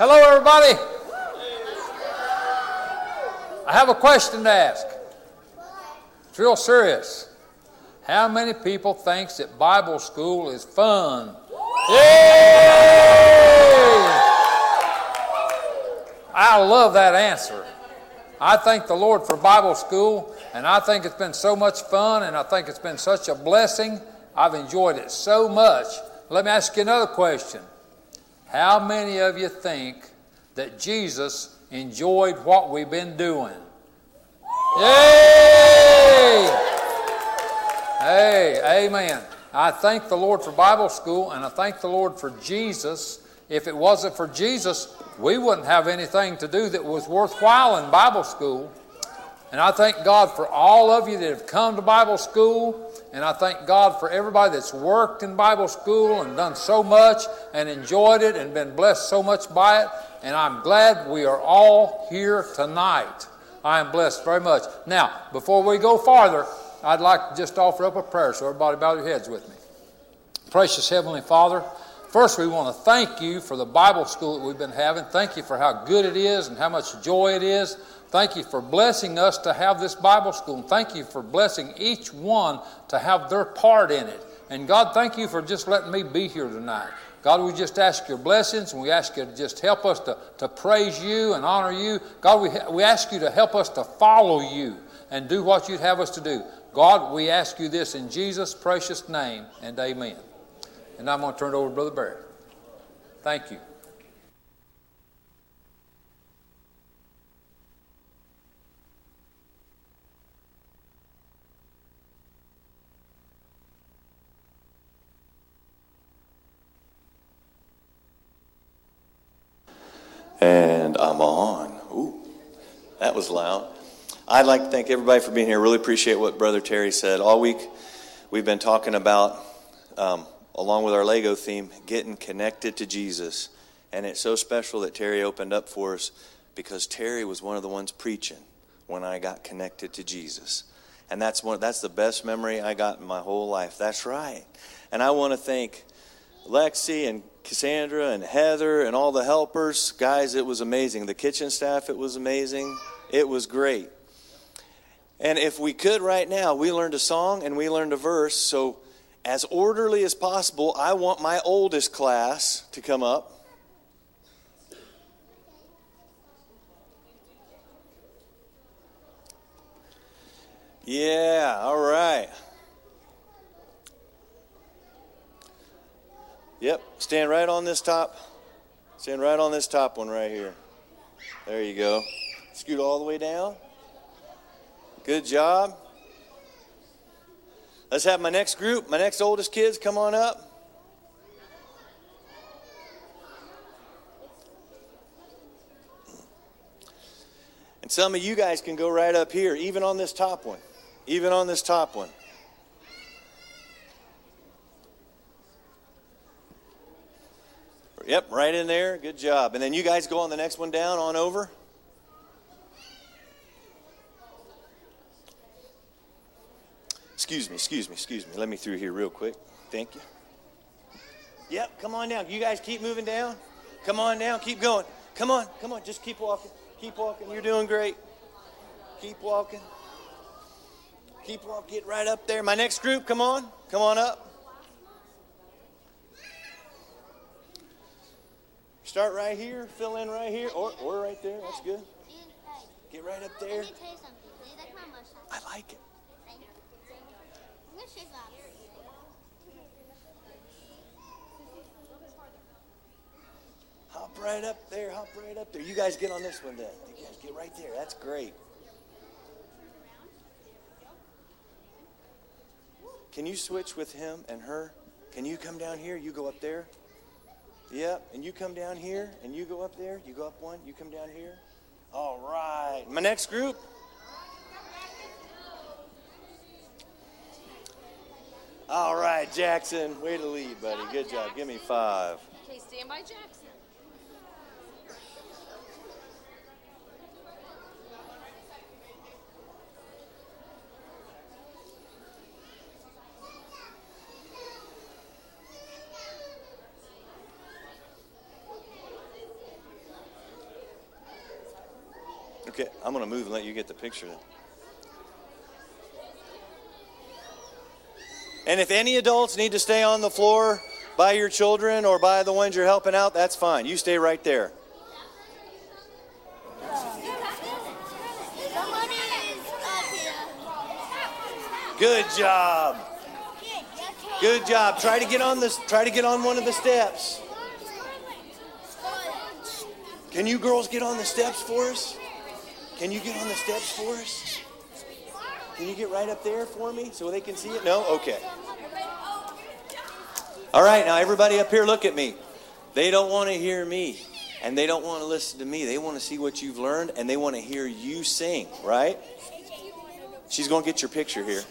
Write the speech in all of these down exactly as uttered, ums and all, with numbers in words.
Hello, everybody. I have a question to ask. It's real serious. How many people think that Bible school is fun? Yay! I love that answer. I thank the Lord for Bible school, and I think it's been so much fun, and I think it's been such a blessing. I've enjoyed it so much. Let me ask you another question. How many of you think that Jesus enjoyed what we've been doing? Yay! Hey, amen. I thank the Lord for Bible school, and I thank the Lord for Jesus. If it wasn't for Jesus, we wouldn't have anything to do that was worthwhile in Bible school. And I thank God for all of you that have come to Bible school. And I thank God for everybody that's worked in Bible school and done so much and enjoyed it and been blessed so much by it. And I'm glad we are all here tonight. I am blessed very much. Now, before we go farther, I'd like to just offer up a prayer. So everybody bow your heads with me. Precious Heavenly Father, first we want to thank you for the Bible school that we've been having. Thank you for how good it is and how much joy it is. Thank you for blessing us to have this Bible school. And thank you for blessing each one to have their part in it. And God, thank you for just letting me be here tonight. God, we just ask your blessings, and we ask you to just help us to, to praise you and honor you. God, we, we ask you to help us to follow you and do what you'd have us to do. God, we ask you this in Jesus' precious name, and amen. And I'm going to turn it over to Brother Barry. Thank you. And I'm on. Ooh, that was loud. I'd like to thank everybody for being here. Really appreciate what Brother Terry said. All week we've been talking about, um, along with our Lego theme, getting connected to Jesus. And it's so special that Terry opened up for us because Terry was one of the ones preaching when I got connected to Jesus. And that's one. That's the best memory I got in my whole life. That's right. And I want to thank Lexi and Cassandra and Heather and all the helpers. Guys, it was amazing. The kitchen staff, it was amazing. It was great. And if we could right now, we learned a song and we learned a verse. So as orderly as possible, I want my oldest class to come up. Yeah, all right. Yep, stand right on this top. Stand right on this top one right here. There you go. Scoot all the way down. Good job. Let's have my next group, my next oldest kids, come on up. And some of you guys can go right up here, even on this top one. Even on this top one. Yep, right in there. Good job. And then you guys go on the next one down, on over. Excuse me, excuse me, excuse me. Let me through here real quick. Thank you. Yep, come on down. You guys keep moving down. Come on down. Keep going. Come on, come on. Just keep walking. Keep walking. You're doing great. Keep walking. Keep walking. Get right up there. My next group, come on. Come on up. Start right here, fill in right here, or, or right there. That's good. Get right up there. Let me tell you something. Do you like my mustache? I like it. I'm going to shake off. Hop right up there, hop right up there. You guys get on this one then. You guys get right there. That's great. Can you switch with him and her? Can you come down here? You go up there. Yep, and you come down here, and you go up there. You go up one, you come down here. All right. My next group. All right, Jackson. Way to lead, buddy. Good job. Give me five. Okay, stand by Jackson. Okay, I'm going to move and let you get the picture then. And if any adults need to stay on the floor by your children or by the ones you're helping out, that's fine. You stay right there. Somebody is up here. Good job. Good job. Try to get on this. Try to get on one of the steps. Can you girls get on the steps for us? Can you get on the steps for us? Can you get right up there for me so they can see it? No? Okay. All right, now everybody up here, look at me. They don't want to hear me, and they don't want to listen to me. They want to see what you've learned, and they want to hear you sing, right? She's going to get your picture here.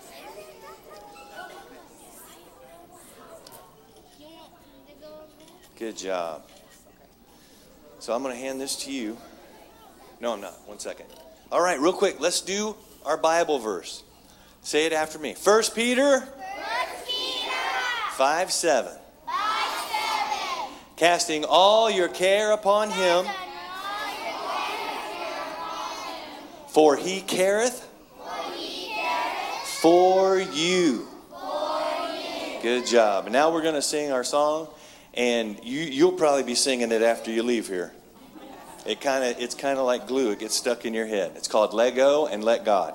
Good job. So I'm going to hand this to you. No, I'm not. One second. All right, real quick. Let's do our Bible verse. Say it after me. First Peter, First Peter five seven. five seven. Casting all your care upon him, for he careth for you. Good job. And now we're going to sing our song, and you, you'll probably be singing it after you leave here. It kind of it's kind of like glue. It gets stuck in your head. It's called Let Go and Let God.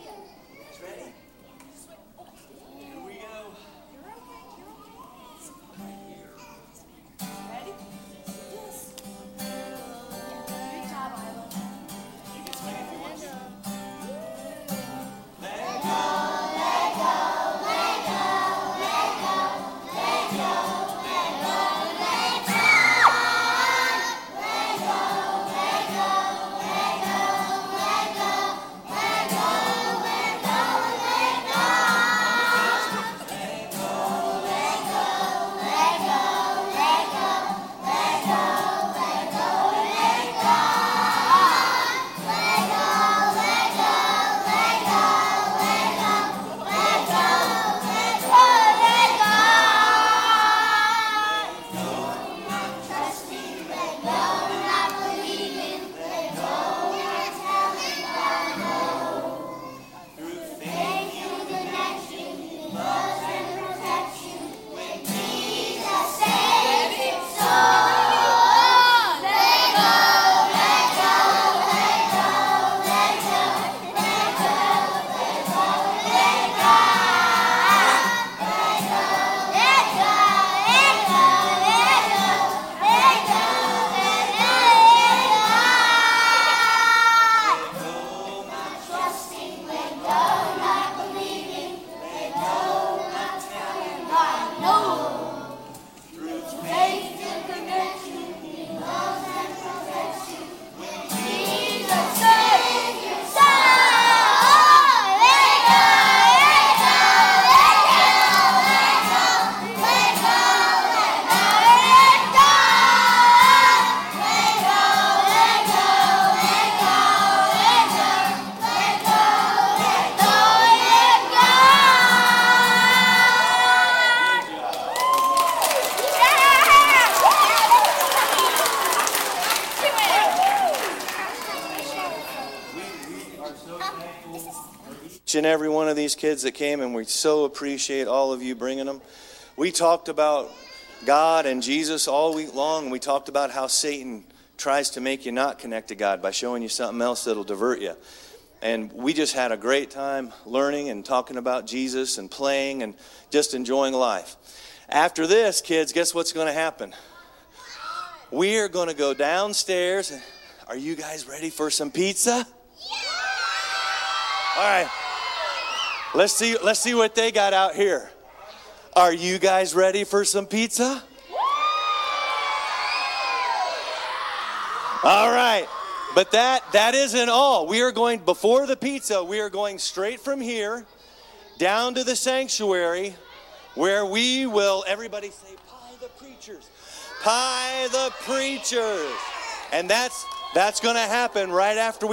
Each and every one of these kids that came, and we so appreciate all of you bringing them. We talked about God and Jesus all week long, and we talked about how Satan tries to make you not connect to God by showing you something else that'll divert you. And we just had a great time learning and talking about Jesus and playing and just enjoying life. After this, kids, guess what's going to happen? We are going to go downstairs. Are you guys ready for some pizza? All right. Let's see, let's see what they got out here. Are you guys ready for some pizza? All right. But that that isn't all. We are going, before the pizza, we are going straight from here down to the sanctuary where we will, everybody say, pie the preachers. Pie the preachers. And that's that's going to happen right after we